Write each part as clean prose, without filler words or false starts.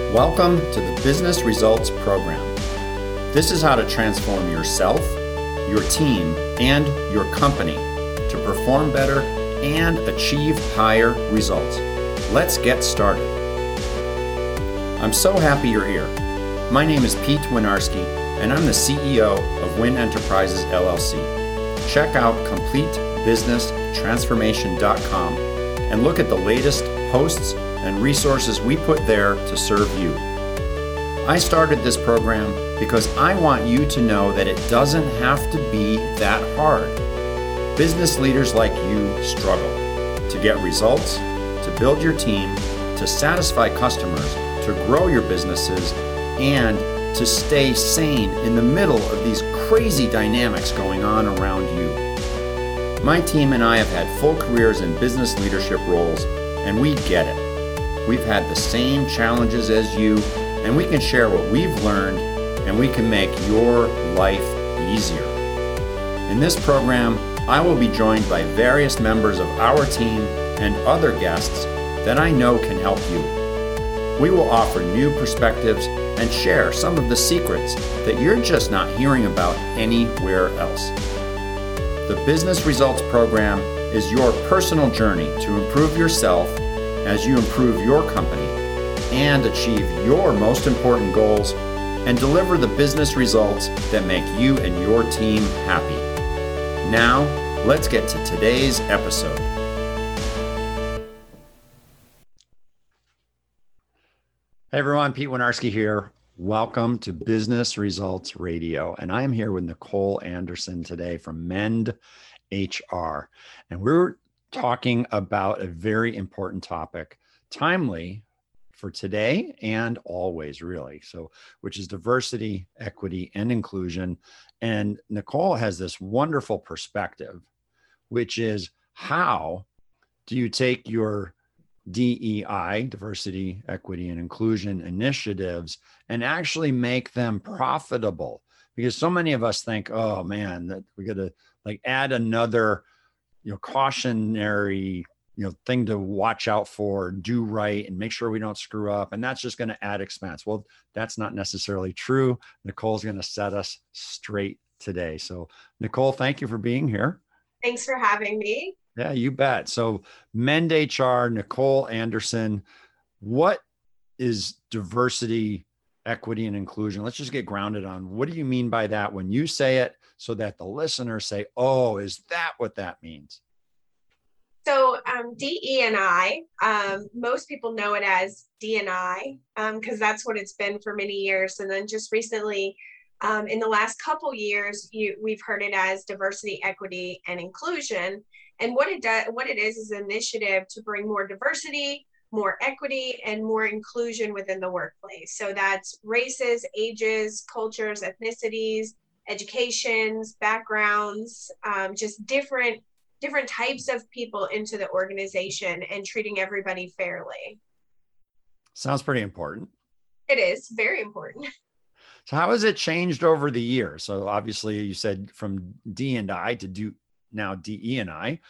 Welcome to the Business Results Program. This is how to transform yourself, your team, and your company to perform better and achieve higher results. Let's get started. I'm so happy you're here. My name is Pete Winiarski, and I'm the CEO of Win Enterprises, LLC. Check out CompleteBusinessTransformation.com and look at the latest posts and resources we put there to serve you. I started this program because I want you to know that it doesn't have to be that hard. Business leaders like you struggle to get results, to build your team, to satisfy customers, to grow your businesses, and to stay sane in the middle of these crazy dynamics going on around you. My team and I have had full careers in business leadership roles, and we get it. We've had the same challenges as you, and we can share what we've learned, and we can make your life easier. In this program, I will be joined by various members of our team and other guests that I know can help you. We will offer new perspectives and share some of the secrets that you're just not hearing about anywhere else. The Business Results Program is your personal journey to improve yourself as you improve your company and achieve your most important goals and deliver the business results that make you and your team happy. Now, let's get to today's episode. Hey everyone, Pete Winiarski here. Welcome to Business Results Radio. And I'm here with Nicole Anderson today from Mend HR. And we're talking about a very important topic, timely for today and always, really. So, which is diversity, equity, and inclusion. And Nicole has this wonderful perspective, which is how do you take your DEI, diversity, equity, and inclusion initiatives and actually make them profitable? Because so many of us think, oh man, that we got to add another cautionary, thing to watch out for, do right, and make sure we don't screw up. And that's just going to add expense. Well, that's not necessarily true. Nicole's going to set us straight today. So Nicole, thank you for being here. Thanks for having me. Yeah, you bet. So Mend HR, Nicole Anderson, what is diversity, equity, and inclusion? Let's just get grounded on what do you mean by that when you say it, so that the listeners say, oh, is that what that means? So DE&I, most people know it as D&I because that's what it's been for many years. And then just recently, in the last couple years, we've heard it as diversity, equity, and inclusion. And what it is an initiative to bring more diversity, more equity, and more inclusion within the workplace. So that's races, ages, cultures, ethnicities, educations, backgrounds, just different types of people into the organization and treating everybody fairly. Sounds pretty important. It is very important. So how has it changed over the years? So obviously you said from D&I to do now DE&I.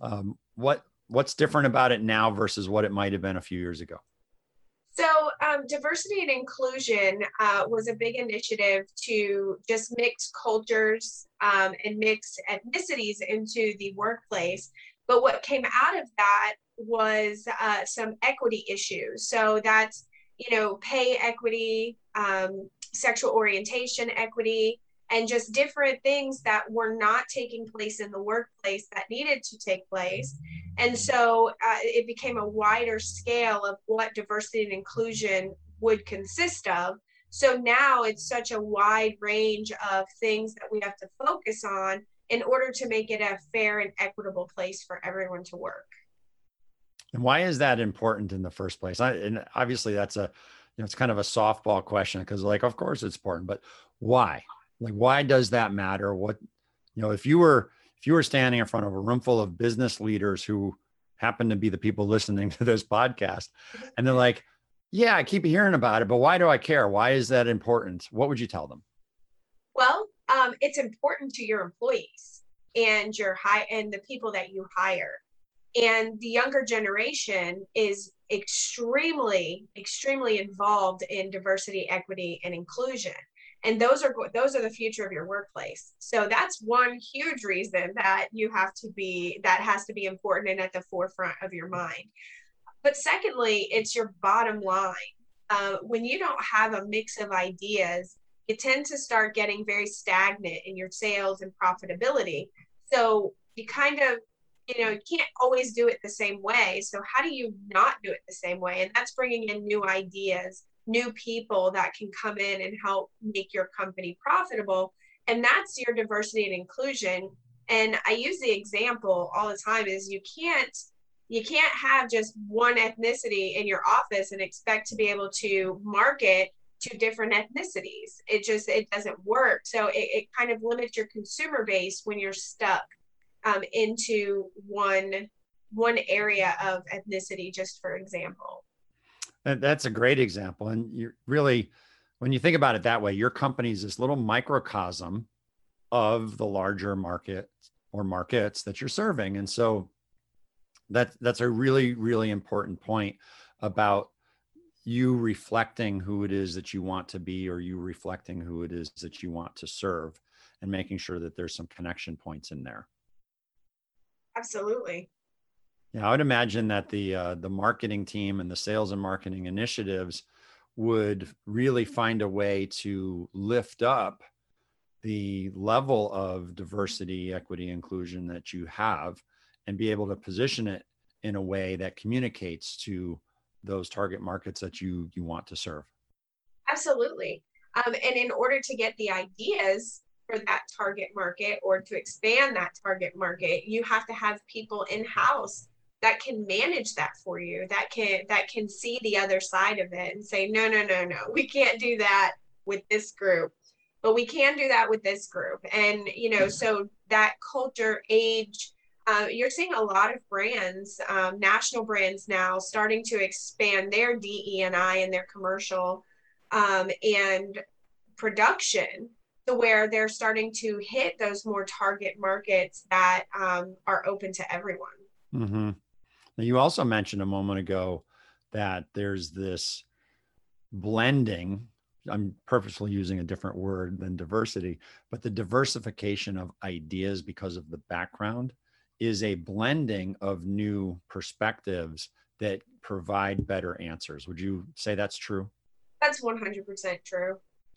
What's different about it now versus what it might have been a few years ago? So diversity and inclusion was a big initiative to just mix cultures and mix ethnicities into the workplace. But what came out of that was some equity issues. So that's, pay equity, sexual orientation equity, and just different things that were not taking place in the workplace that needed to take place. And so it became a wider scale of what diversity and inclusion would consist of. So now it's such a wide range of things that we have to focus on in order to make it a fair and equitable place for everyone to work. And why is that important in the first place? And obviously that's it's kind of a softball question because of course it's important, but why? Why does that matter? What, if you were standing in front of a room full of business leaders who happen to be the people listening to this podcast, and they're like, yeah, I keep hearing about it, but why do I care? Why is that important? What would you tell them? Well, it's important to your employees and and the people that you hire. And the younger generation is extremely involved in diversity, equity, and inclusion. And those are the future of your workplace. So that's one huge reason that that has to be important and at the forefront of your mind. But secondly, it's your bottom line. When you don't have a mix of ideas, you tend to start getting very stagnant in your sales and profitability. So you kind of, you can't always do it the same way. So how do you not do it the same way? And that's bringing in new ideas, new people that can come in and help make your company profitable. And that's your diversity and inclusion. And I use the example all the time is you can't have just one ethnicity in your office and expect to be able to market to different ethnicities. It doesn't work. So it kind of limits your consumer base when you're stuck into one area of ethnicity, just for example. That's a great example. And you really, when you think about it that way, your company is this little microcosm of the larger market or markets that you're serving. And so that's a really, really important point about you reflecting who it is that you want to be, or you reflecting who it is that you want to serve, and making sure that there's some connection points in there. Absolutely. Yeah, I would imagine that the marketing team and the sales and marketing initiatives would really find a way to lift up the level of diversity, equity, inclusion that you have, and be able to position it in a way that communicates to those target markets that you want to serve. Absolutely. And in order to get the ideas for that target market or to expand that target market, you have to have people in-house that can manage that for you, that can see the other side of it and say, no, we can't do that with this group, but we can do that with this group. And, so that culture, age, you're seeing a lot of brands, national brands now starting to expand their DE&I and their commercial and production to where they're starting to hit those more target markets that are open to everyone. Mm-hmm. Now, you also mentioned a moment ago that there's this blending. I'm purposely using a different word than diversity, but the diversification of ideas because of the background is a blending of new perspectives that provide better answers. Would you say that's true? That's 100% true.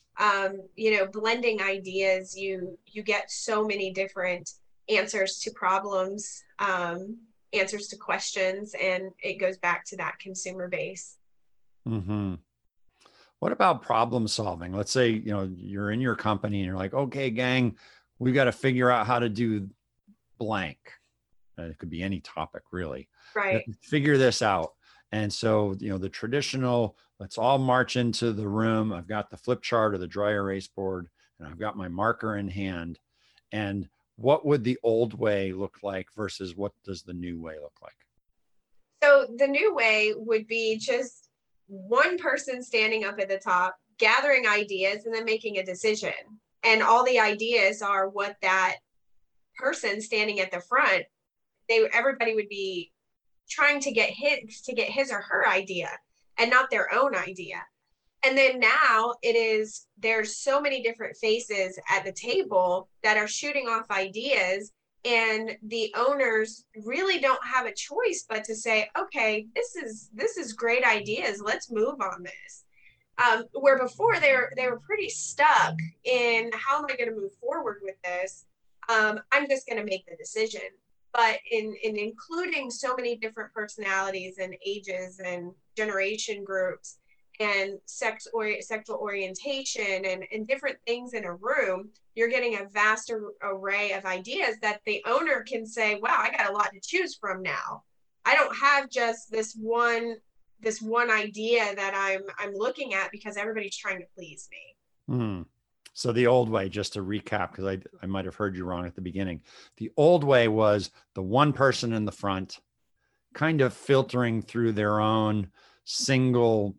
Blending ideas, you get so many different answers to problems, answers to questions, and it goes back to that consumer base. Mm-hmm. What about problem solving? Let's say, you're in your company and you're like, okay, gang, we've got to figure out how to do blank. It could be any topic, really. Right. Figure this out. And so, the traditional, let's all march into the room. I've got the flip chart or the dry erase board, and I've got my marker in hand. And what would the old way look like versus what does the new way look like? So the new way would be just one person standing up at the top, gathering ideas, and then making a decision. And all the ideas are what that person standing at the front, everybody would be trying to get his or her idea and not their own idea. And then now there's so many different faces at the table that are shooting off ideas, and the owners really don't have a choice but to say, okay, this is great ideas, let's move on this. Where before they were pretty stuck in, how am I going to move forward with this? I'm just going to make the decision. But in including so many different personalities and ages and generation groups and sexual orientation and different things in a room, you're getting a vast array of ideas that the owner can say, wow, I got a lot to choose from now. I don't have just this one idea that I'm looking at because everybody's trying to please me. Mm. So the old way, just to recap, because I might have heard you wrong at the beginning. The old way was the one person in the front kind of filtering through their own single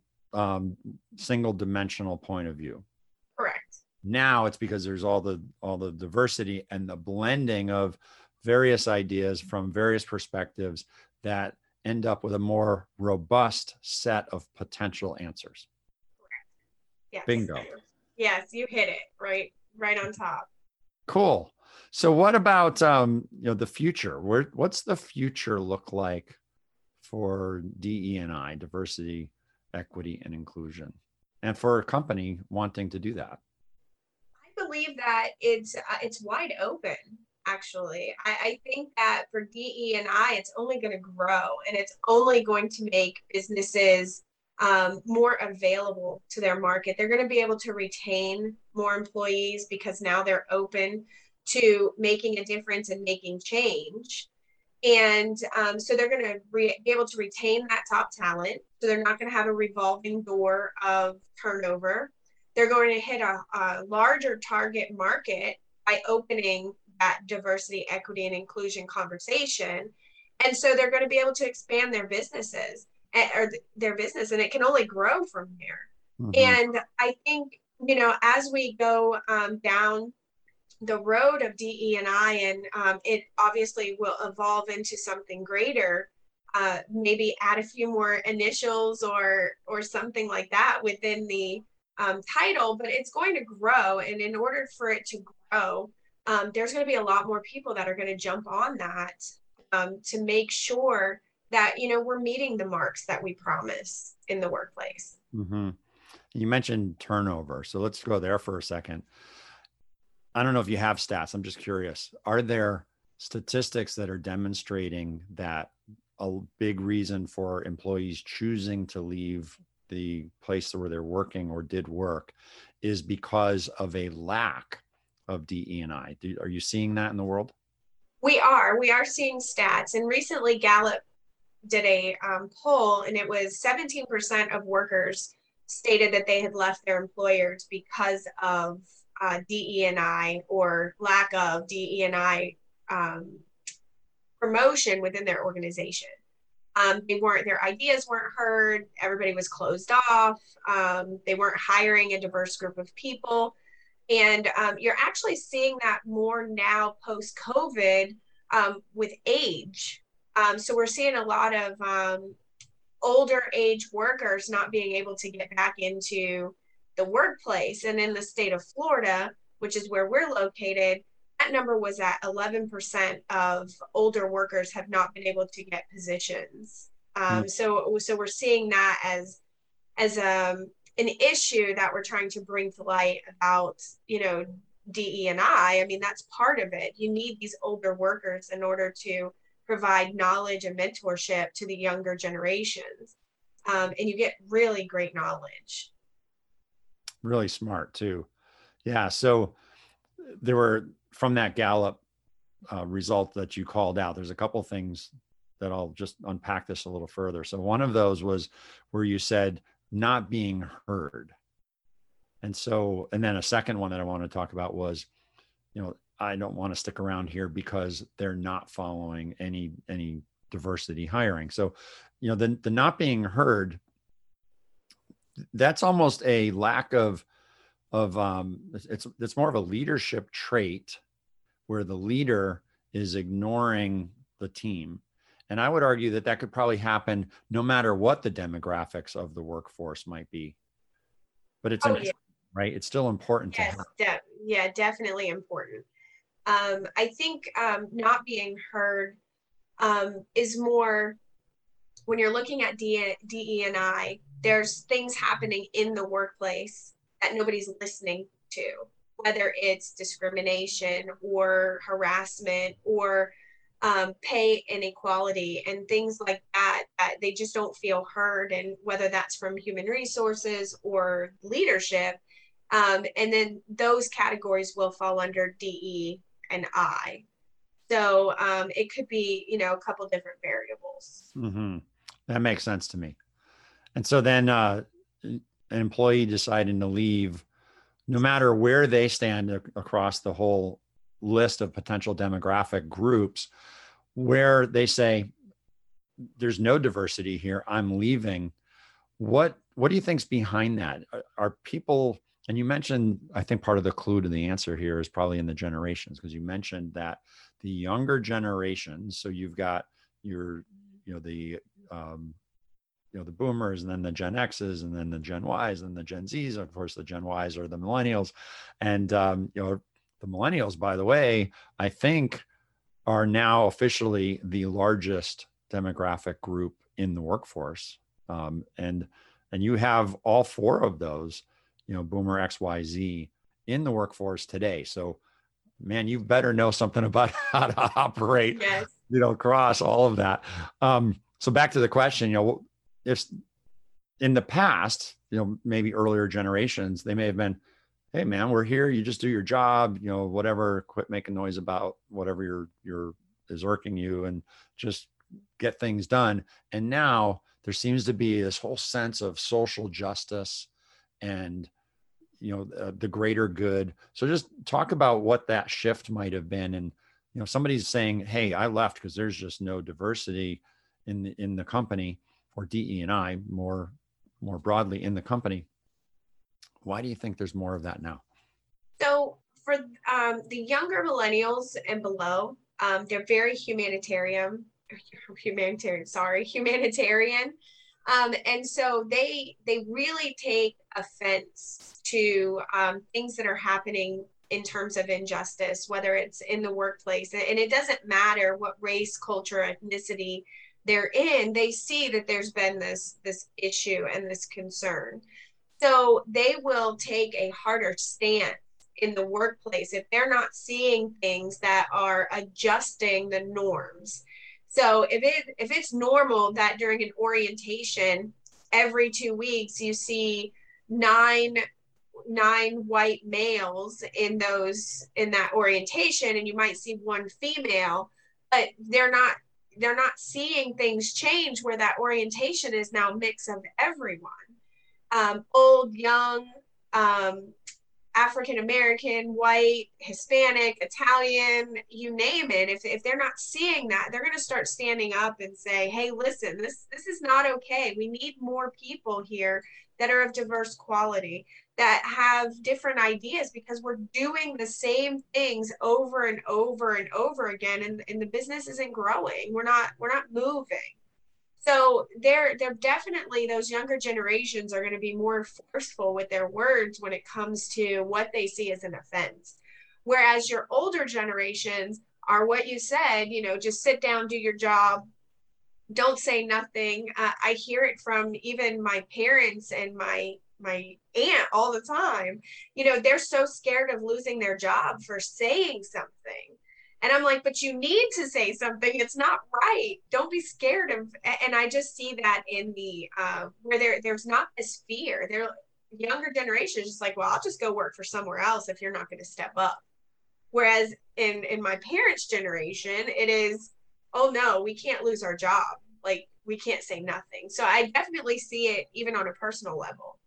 dimensional point of view. Correct. Now it's because there's all the diversity and the blending of various ideas from various perspectives that end up with a more robust set of potential answers. Yes. Bingo. Yes, you hit it right on top. Cool. So what about the future? What's the future look like for DE&I, diversity, equity, and inclusion, and for a company wanting to do that? I believe that it's wide open. Actually, I think that for DE&I, it's only going to grow, and it's only going to make businesses more available to their market. They're going to be able to retain more employees because now they're open to making a difference and making change. And so they're going to be able to retain that top talent. So they're not going to have a revolving door of turnover. They're going to hit a larger target market by opening that diversity, equity, and inclusion conversation. And so they're going to be able to expand their businesses or their business, and it can only grow from there. And I think, as we go down the road of DE&I, and it obviously will evolve into something greater, maybe add a few more initials or something like that within the title, but it's going to grow. And in order for it to grow, there's going to be a lot more people that are going to jump on that to make sure that, we're meeting the marks that we promise in the workplace. You mentioned turnover. So let's go there for a second. I don't know if you have stats. I'm just curious. Are there statistics that are demonstrating that a big reason for employees choosing to leave the place where they're working or did work is because of a lack of DE&I? Are you seeing that in the world? We are seeing stats. And recently Gallup did a poll, and it was 17% of workers stated that they had left their employers because of DE&I or lack of DE&I promotion within their organization. Their ideas weren't heard. Everybody was closed off. They weren't hiring a diverse group of people. And you're actually seeing that more now post-COVID with age. So we're seeing a lot of older age workers not being able to get back into the workplace. And in the state of Florida, which is where we're located, that number was at 11% of older workers have not been able to get positions. So we're seeing that as an issue that we're trying to bring to light about, DE&I. I mean, that's part of it. You need these older workers in order to provide knowledge and mentorship to the younger generations. And you get really great knowledge. Really smart too. Yeah. So there were, from that Gallup result that you called out, there's a couple of things that I'll just unpack this a little further. So one of those was where you said not being heard. And then a second one that I want to talk about was, I don't want to stick around here because they're not following any diversity hiring. So, the not being heard, that's almost a lack of it's more of a leadership trait where the leader is ignoring the team. And I would argue that could probably happen no matter what the demographics of the workforce might be. But it's right? It's still important to have. Definitely important. I think not being heard is more when you're looking at DE&I, there's things happening in the workplace that nobody's listening to, whether it's discrimination or harassment or pay inequality and things like that they just don't feel heard, and whether that's from human resources or leadership. And then those categories will fall under DE and I. So it could be, a couple different variables. That makes sense to me. And so then an employee deciding to leave, no matter where they stand across the whole list of potential demographic groups, where they say, there's no diversity here, I'm leaving. What do you think's behind that? Are people, and you mentioned, I think part of the clue to the answer here is probably in the generations, because you mentioned that the younger generations, so you've got the the boomers, and then the Gen X's, and then the Gen Y's, and the Gen Z's. Of course, the Gen Y's are the millennials. And, the millennials, by the way, I think are now officially the largest demographic group in the workforce. And you have all four of those, boomer, X, Y, Z in the workforce today. So, man, you better know something about how to operate, Yes. across all of that. So back to the question, if in the past, maybe earlier generations, they may have been, hey man, we're here. You just do your job, whatever, quit making noise about whatever is irking you and just get things done. And now there seems to be this whole sense of social justice and, the greater good. So just talk about what that shift might have been. And, somebody's saying, hey, I left because there's just no diversity in the company, or DE&I more broadly in the company. Why do you think there's more of that now? So for the younger millennials and below, they're very humanitarian. And so they really take offense to things that are happening in terms of injustice, whether it's in the workplace. And it doesn't matter what race, culture, ethnicity they're in, they see that there's been this issue and this concern. So they will take a harder stance in the workplace if they're not seeing things that are adjusting the norms. So if it's normal that during an orientation every 2 weeks you see nine white males in that orientation, and you might see one female, but they're not seeing things change where that orientation is now a mix of everyone, old, young, African American, white, Hispanic, Italian, you name it. If they're not seeing that, they're going to start standing up and say, hey, listen, this is not okay. We need more people here that are of diverse quality, that have different ideas, because we're doing the same things over and over and over again, and the business isn't growing. We're not moving. So they're definitely, those younger generations are going to be more forceful with their words when it comes to what they see as an offense. Whereas your older generations are what you said, just sit down, do your job, don't say nothing. I hear it from even my parents and my aunt all the time. They're so scared of losing their job for saying something. And I'm like, but you need to say something. It's not right. Don't be scared of. And I just see that in the where there's not this fear. They're younger generation is just like, well, I'll just go work for somewhere else if you're not going to step up. Whereas in my parents' generation, it is, oh no, we can't lose our job. Like, we can't say nothing. So I definitely see it even on a personal level.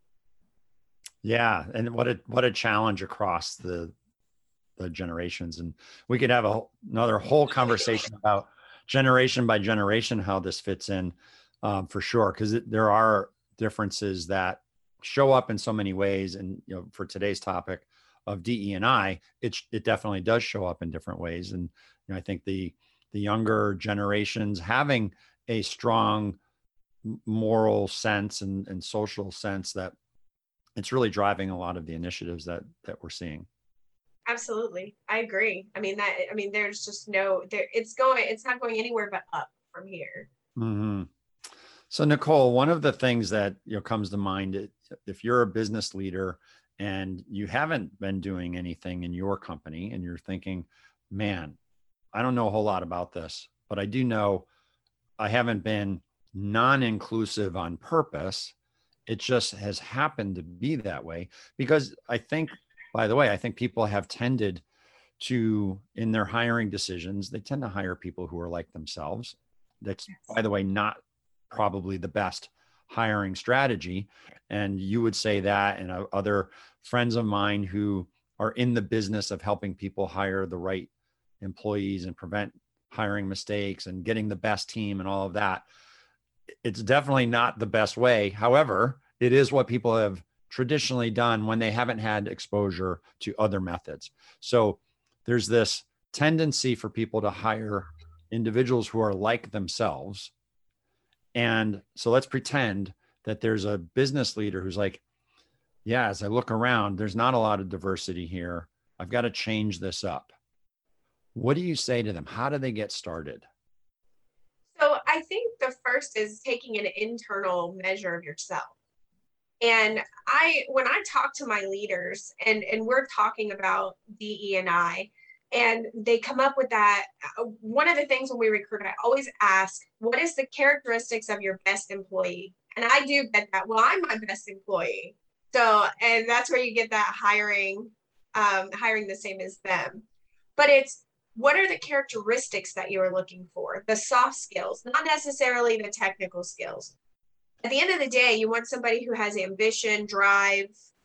Yeah, and what a challenge across the generations. And we could have another whole conversation about generation by generation, how this fits in, for sure, because there are differences that show up in so many ways. And for today's topic of DE&I, it definitely does show up in different ways. And I think the younger generations having a strong moral sense and social sense, that it's really driving a lot of the initiatives that we're seeing. Absolutely. I agree. There's just it's not going anywhere but up from here. Mm-hmm. So Nicole, one of the things that comes to mind, if you're a business leader and you haven't been doing anything in your company and you're thinking, man, I don't know a whole lot about this, but I do know I haven't been non-inclusive on purpose. It just has happened to be that way, because I think, by the way, I think people have tended to, in their hiring decisions, they tend to hire people who are like themselves. That's, by the way, not probably the best hiring strategy. And you would say that, and other friends of mine who are in the business of helping people hire the right employees and prevent hiring mistakes and getting the best team and all of that. It's definitely not the best way. However, it is what people have traditionally done when they haven't had exposure to other methods. So there's this tendency for people to hire individuals who are like themselves. And so let's pretend that there's a business leader who's like, yeah, as I look around, there's not a lot of diversity here. I've got to change this up. What do you say to them? How do they get started? So I think the first is taking an internal measure of yourself. And when I talk to my leaders and we're talking about DE&I, and they come up with that, one of the things when we recruit, I always ask, what is the characteristics of your best employee? And I do get that. Well, I'm my best employee. So, and that's where you get that hiring the same as them. But it's, what are the characteristics that you are looking for? The soft skills, not necessarily the technical skills. At the end of the day, you want somebody who has ambition, drive,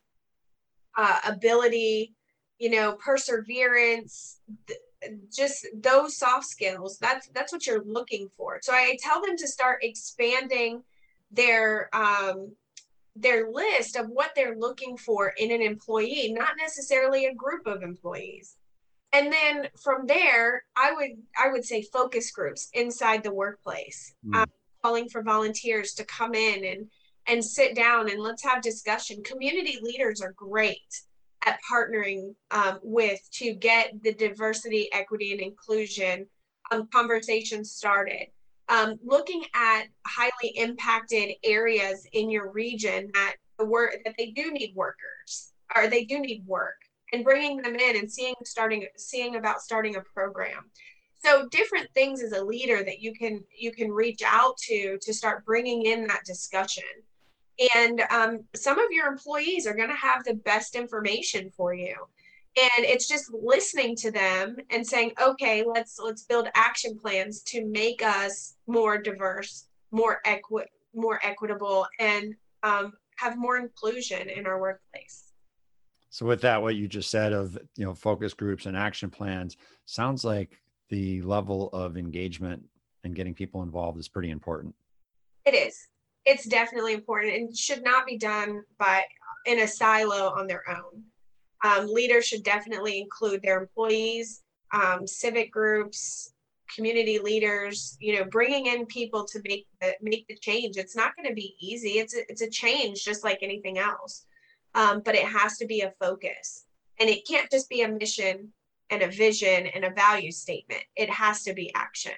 ability, perseverance, just those soft skills. That's what you're looking for. So I tell them to start expanding their list of what they're looking for in an employee, not necessarily a group of employees. And then from there, I would say focus groups inside the workplace, calling for volunteers to come in and sit down and let's have discussion. Community leaders are great at partnering with to get the diversity, equity, and inclusion conversations started. Looking at highly impacted areas in your region that they do need workers or they do need work, and bringing them in and seeing about starting a program. So different things as a leader that you can reach out to start bringing in that discussion. And some of your employees are going to have the best information for you. And it's just listening to them and saying, okay, let's build action plans to make us more diverse, more equitable, and have more inclusion in our workplace. So with that, what you just said of, focus groups and action plans, sounds like the level of engagement and getting people involved is pretty important. It is. It's definitely important and should not be done in a silo on their own. Leaders should definitely include their employees, civic groups, community leaders, bringing in people to make the change. It's not going to be easy. It's a change just like anything else. But it has to be a focus, and it can't just be a mission and a vision and a value statement. It has to be action.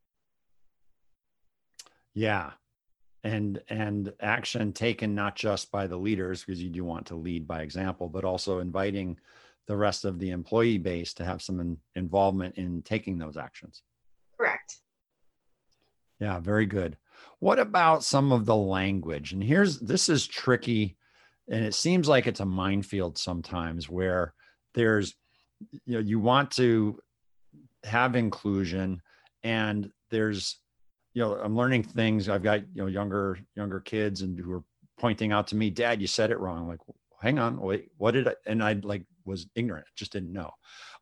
Yeah. And action taken not just by the leaders, because you do want to lead by example, but also inviting the rest of the employee base to have some involvement in taking those actions. Correct. Yeah, very good. What about some of the language? And this is tricky, and it seems like it's a minefield sometimes where there's, you want to have inclusion, and there's, I'm learning things. I've got, younger kids and who are pointing out to me, Dad, you said it wrong. I'm like, hang on, wait, what did I, and I was ignorant, just didn't know.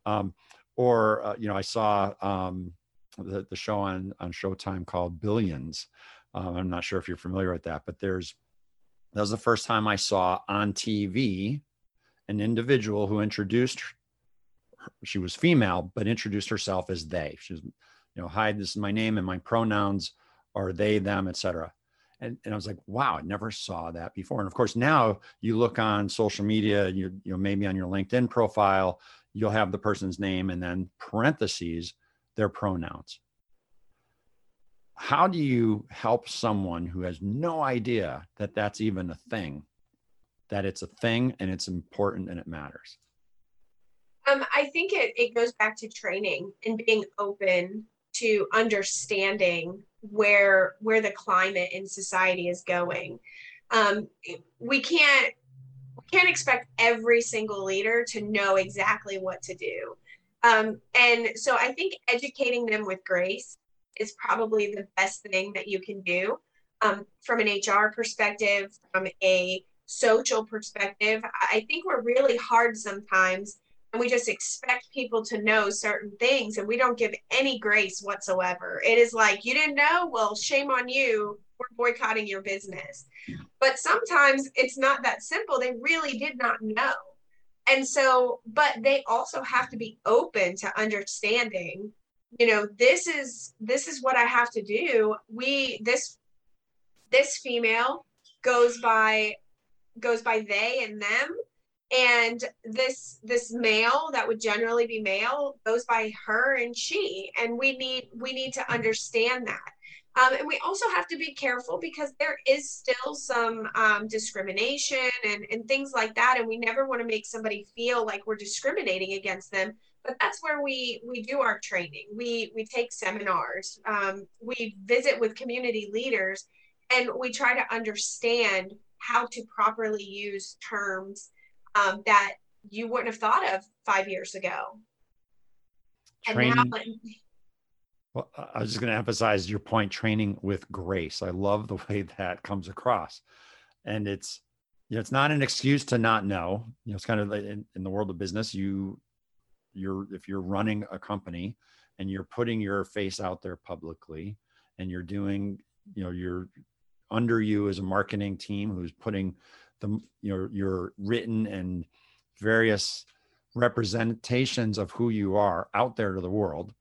I saw the show on Showtime called Billions. I'm not sure if you're familiar with that, but that was the first time I saw on TV an individual who she was female, but introduced herself as they. She was, hi, this is my name and my pronouns are they, them, etc. And I was like, wow, I never saw that before. And of course, now you look on social media, maybe on your LinkedIn profile, you'll have the person's name and then parentheses, their pronouns. How do you help someone who has no idea that that's even a thing, that it's a thing and it's important and it matters? I think it goes back to training and being open to understanding where the climate in society is going. We can't expect every single leader to know exactly what to do. And so I think educating them with grace is probably the best thing that you can do. From an HR perspective, from a social perspective, I think we're really hard sometimes, and we just expect people to know certain things, and we don't give any grace whatsoever. It is like, you didn't know? Well, shame on you. We're boycotting your business. But sometimes it's not that simple. They really did not know. And so, but they also have to be open to understanding, this is what I have to do. this female goes by they and them, and this male that would generally be male goes by her and she, and we need to understand that. And we also have to be careful because there is still some discrimination and things like that, and we never want to make somebody feel like we're discriminating against them. But that's where we do our training. We take seminars, we visit with community leaders, and we try to understand how to properly use terms that you wouldn't have thought of 5 years ago. Training. And now, well, I was just going to emphasize your point, training with grace. I love the way that comes across. And it's, it's not an excuse to not know. It's kind of in the world of business, if you're running a company and you're putting your face out there publicly and you're doing, you're under you as a marketing team who's putting your written and various representations of who you are out there to the world.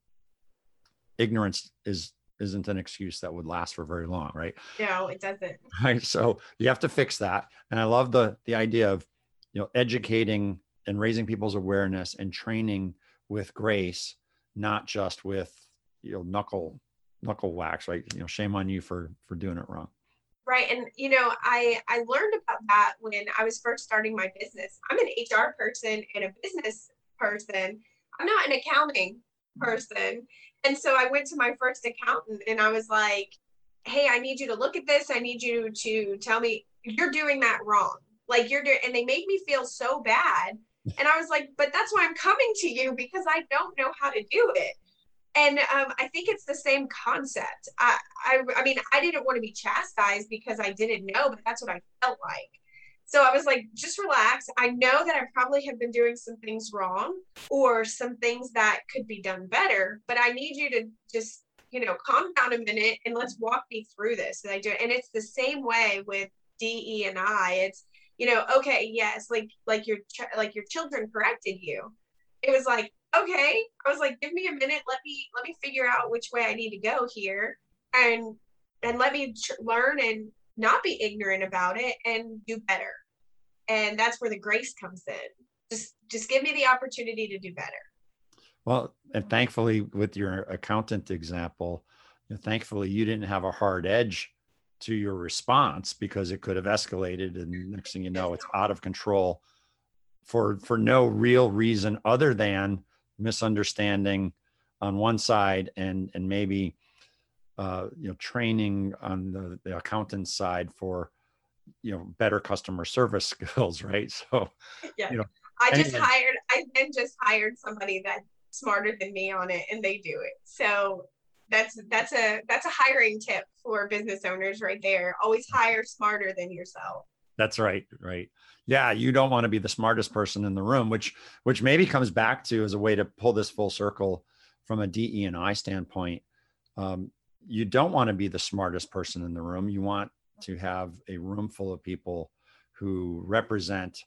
Ignorance isn't an excuse that would last for very long, right? No, it doesn't. Right. So you have to fix that. And I love the idea of, educating and raising people's awareness and training with grace, not just with, knuckle wax, right? Shame on you for doing it wrong. Right. And, I learned about that when I was first starting my business. I'm an HR person and a business person. I'm not an accounting person. And so I went to my first accountant and I was like, hey, I need you to look at this. I need you to tell me you're doing that wrong. Like you're doing, and they made me feel so bad. And I was like, but that's why I'm coming to you, because I don't know how to do it. And I think it's the same concept. I mean, I didn't want to be chastised because I didn't know, but that's what I felt like. So I was like, just relax. I know that I probably have been doing some things wrong or some things that could be done better, but I need you to just, calm down a minute and let's walk me through this. And I do. And it's the same way with DE&I. It's, okay, yes, like your children corrected you. It was like, okay. I was like, give me a minute. Let me figure out which way I need to go here, and let me learn and not be ignorant about it and do better. And that's where the grace comes in. Just give me the opportunity to do better. Well, and thankfully with your accountant example, thankfully you didn't have a hard edge to your response, because it could have escalated and next thing you know, it's out of control for no real reason other than misunderstanding on one side and maybe training on the accountant's side for better customer service skills, right? So yeah, I then just hired somebody that's smarter than me on it, and they do it. So that's a hiring tip for business owners right there. Always hire smarter than yourself. That's right. Right. Yeah. You don't want to be the smartest person in the room, which maybe comes back to, as a way to pull this full circle from a DE&I standpoint. You don't want to be the smartest person in the room. You want to have a room full of people who represent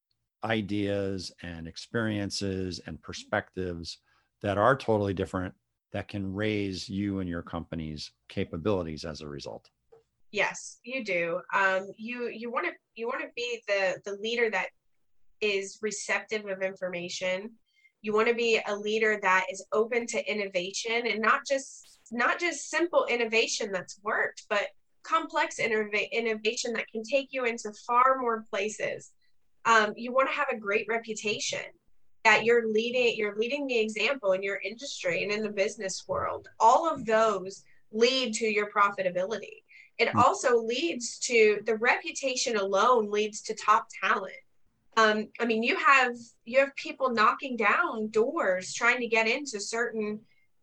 ideas and experiences and perspectives that are totally different, that can raise you and your company's capabilities as a result. Yes, you do. You want to be the leader that is receptive of information. You want to be a leader that is open to innovation, and not just simple innovation that's worked, but complex innovation that can take you into far more places. You want to have a great reputation, that you're leading the example in your industry and in the business world. All of those lead to your profitability. It also leads to, the reputation alone leads to top talent. I mean, you have people knocking down doors trying to get into certain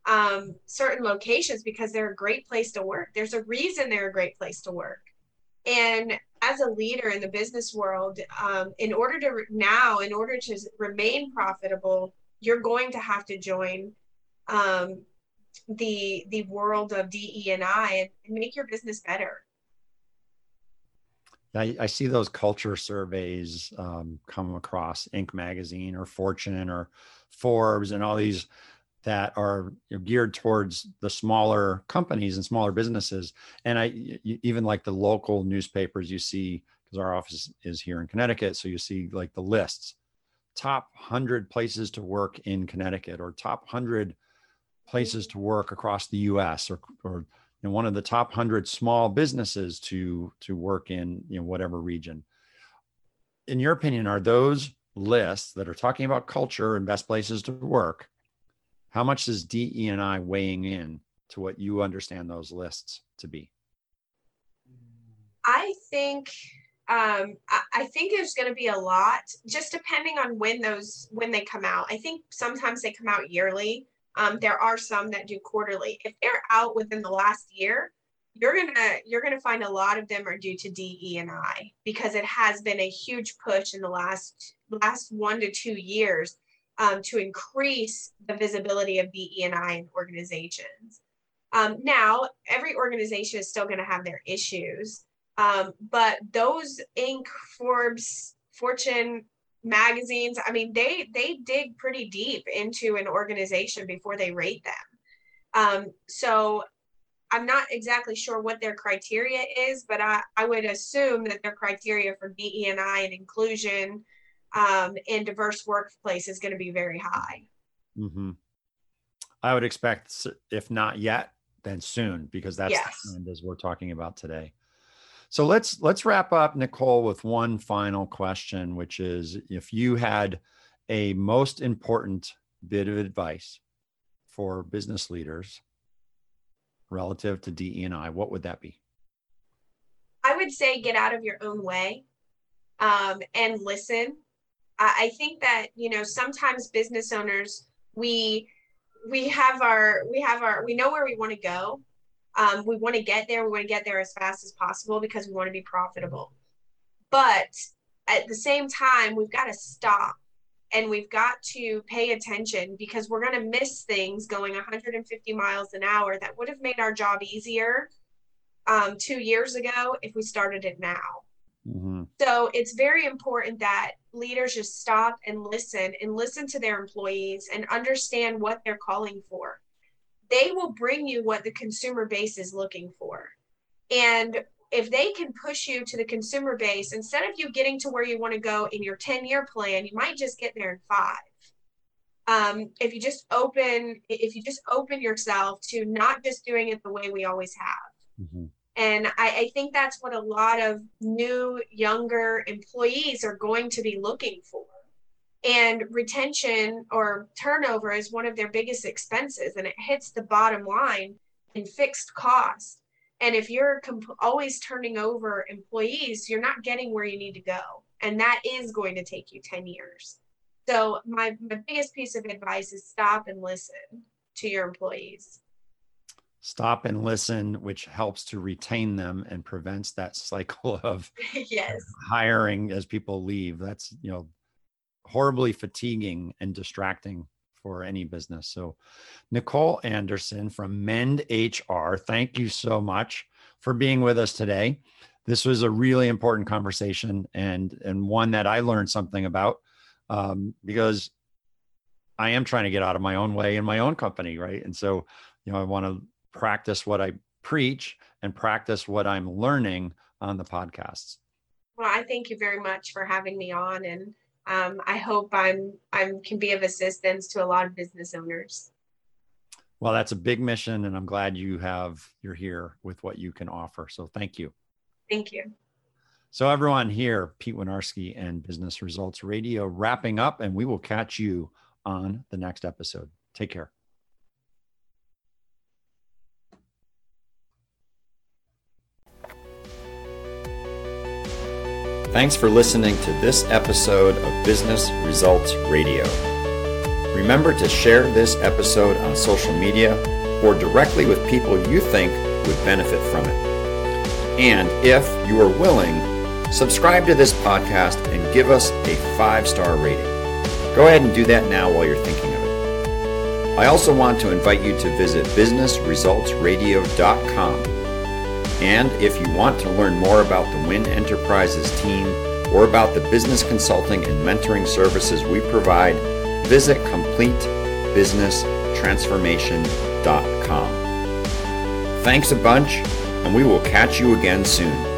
locations because they're a great place to work. There's a reason they're a great place to work. And as a leader in the business world, in order to remain profitable, you're going to have to join the world of DE&I and make your business better. I see those culture surveys come across Inc. magazine or Fortune or Forbes and all these that are geared towards the smaller companies and smaller businesses. And even like the local newspapers you see, because our office is here in Connecticut. So you see like the lists, top 100 places to work in Connecticut, or top 100 places to work across the US, or one of the top 100 small businesses to work in, whatever region. In your opinion, are those lists that are talking about culture and best places to work, how much is DE&I weighing in to what you understand those lists to be? I think there's going to be a lot, just depending on when they come out. I think sometimes they come out yearly. There are some that do quarterly. If they're out within the last year, you're gonna find a lot of them are due to DE&I, because it has been a huge push in the last 1 to 2 years to increase the visibility of DE&I in organizations. Now, every organization is still going to have their issues, but those Inc., Forbes, Fortune magazines, I mean, they dig pretty deep into an organization before they rate them. So I'm not exactly sure what their criteria is, but I would assume that their criteria for DE&I and inclusion in diverse workplace is going to be very high. Mm-hmm. I would expect, if not yet, then soon, because that's the trend as we're talking about today. So let's wrap up, Nicole, with one final question, which is, if you had a most important bit of advice for business leaders relative to DE&I, what would that be? I would say get out of your own way and listen. I think that, sometimes business owners, we know where we want to go. We want to get there. We want to get there as fast as possible because we want to be profitable. But at the same time, we've got to stop and we've got to pay attention, because we're going to miss things going 150 miles an hour that would have made our job easier 2 years ago if we started it now. Mm-hmm. So it's very important that leaders just stop and listen to their employees and understand what they're calling for. They will bring you what the consumer base is looking for. And if they can push you to the consumer base, instead of you getting to where you want to go in your 10-year plan, you might just get there in 5. If you just open yourself to not just doing it the way we always have. Mm-hmm. And I think that's what a lot of new, younger employees are going to be looking for. And retention or turnover is one of their biggest expenses, and it hits the bottom line in fixed costs. And if you're always turning over employees, you're not getting where you need to go. And that is going to take you 10 years. So my biggest piece of advice is stop and listen to your employees. Stop and listen, which helps to retain them and prevents that cycle of hiring as people leave. That's, horribly fatiguing and distracting for any business. So Nicole Anderson from Mend HR, thank you so much for being with us today. This was a really important conversation and one that I learned something about because I am trying to get out of my own way in my own company, right? And so, I want to practice what I preach and practice what I'm learning on the podcasts. Well, I thank you very much for having me on, and I hope I can be of assistance to a lot of business owners. Well, that's a big mission, and I'm glad you're here with what you can offer. So thank you. Thank you. So everyone here, Pete Winiarski and Business Results Radio wrapping up, and we will catch you on the next episode. Take care. Thanks for listening to this episode of Business Results Radio. Remember to share this episode on social media or directly with people you think would benefit from it. And if you are willing, subscribe to this podcast and give us a 5-star rating. Go ahead and do that now while you're thinking of it. I also want to invite you to visit businessresultsradio.com. And if you want to learn more about the Win Enterprises team or about the business consulting and mentoring services we provide, visit CompleteBusiness.com. leadershiptransformation.com. Thanks a bunch, and we will catch you again soon.